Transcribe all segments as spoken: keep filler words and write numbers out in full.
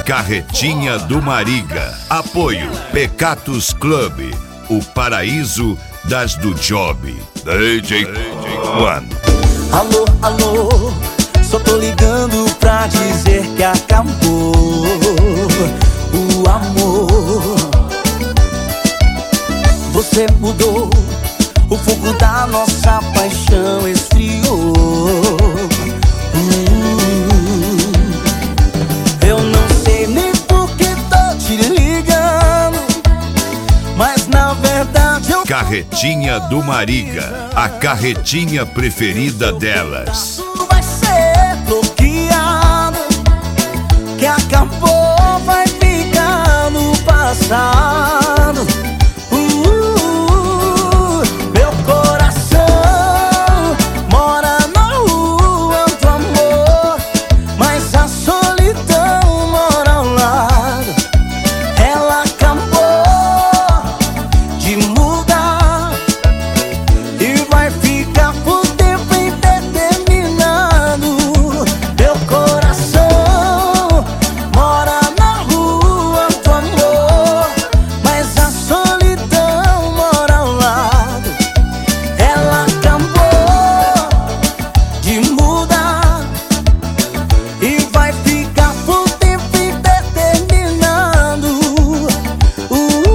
Carretinha do Mariga. Apoio Pecatus Club, o paraíso das do job. D J One. Alô, alô, só tô ligando pra dizer que acabou o amor. Você mudou, o fogo da nossa paixão esfriou. hum, Eu não sei nem por que tô te ligando, mas na verdade eu... Carretinha do Mariga, a carretinha preferida delas. Tudo vai ser bloqueado, que acabou, vai ficar no passado. uh, Meu coração mora na rua do amor, mas a solidão mora ao lado. Ela acabou de mudar e vai ficar por tempo indeterminado. Meu coração mora na rua do amor, mas a solidão mora ao lado. Ela acabou de mudar e vai ficar por tempo indeterminado. uh.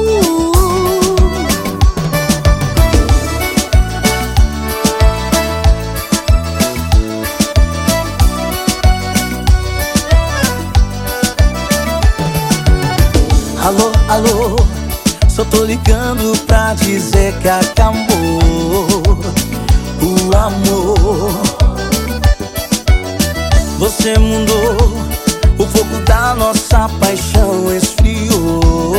Alô, alô, só tô ligando pra dizer que acabou o amor. Você mudou, o fogo da nossa paixão esfriou.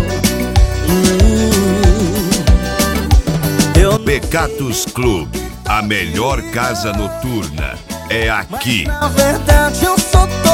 hum, Eu Pecatus Club, a melhor casa noturna é aqui. Na verdade eu sou